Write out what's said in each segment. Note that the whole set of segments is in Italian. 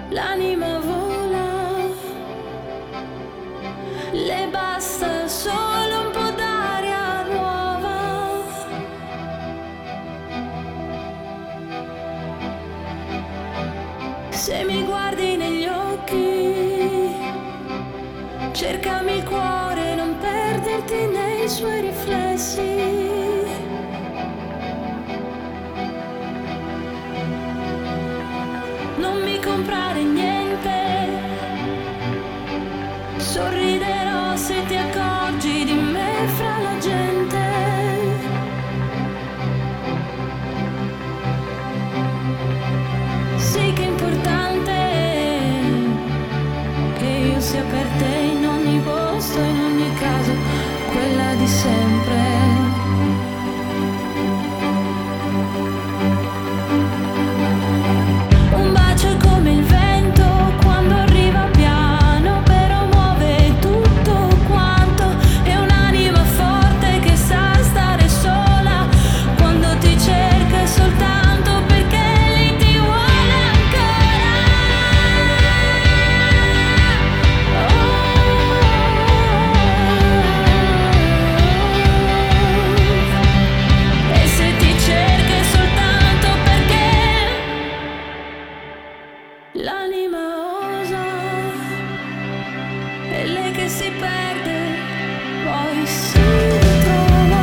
L'anima vola, le basta solo un po' d'aria nuova. Se mi guardi negli occhi, cercami il cuore, non perderti nei suoi riflessi. Non mi comprare niente, sorriderò se ti accorgi di me fra la gente. Sì che è importante che io sia per te in ogni posto, in ogni caso, quella di sempre. Un bacio è come il vento quando arriva piano, però muove tutto quanto. È un'anima forte che sa stare sola quando ti cerca soltanto perché lei ti vuole ancora. E se ti cerca soltanto perché l'anima osa, è lei che si perde, poi si ritrova.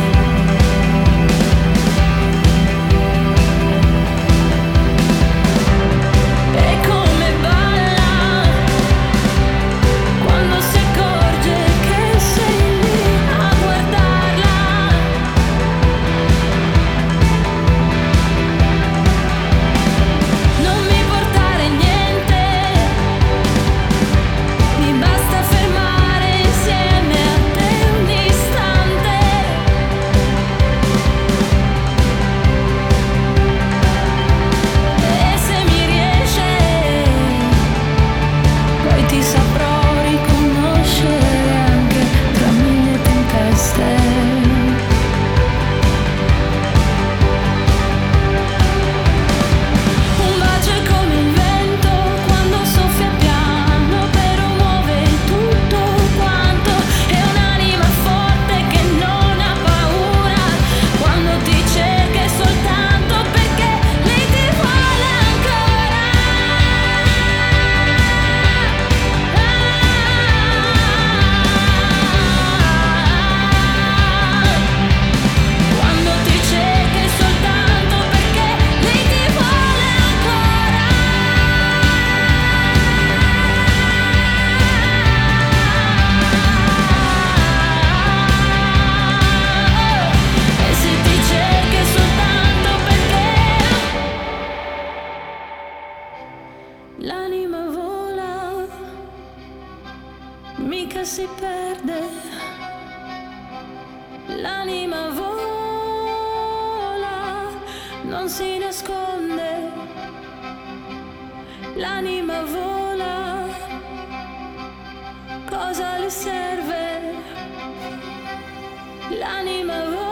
E come balla quando si accorge che sei lì a guardarla. Non mi portare niente, mi basta fermare insieme a te un istante. E se mi riesce, poi ti saprò riconoscere anche tra mille tempeste. Un bacio è come il vento quando soffia piano, però muove tutto quanto. È un'anima forte che non ha paura quando ti cerca soltanto perché lei ti vuole ancora. Quando ti cerca soltanto perché lei ti vuole ancora. E se ti cerca soltanto perché l'anima vola, mica si perde. L'anima vola, non si nasconde. L'anima vola, cosa le serve? L'anima vola.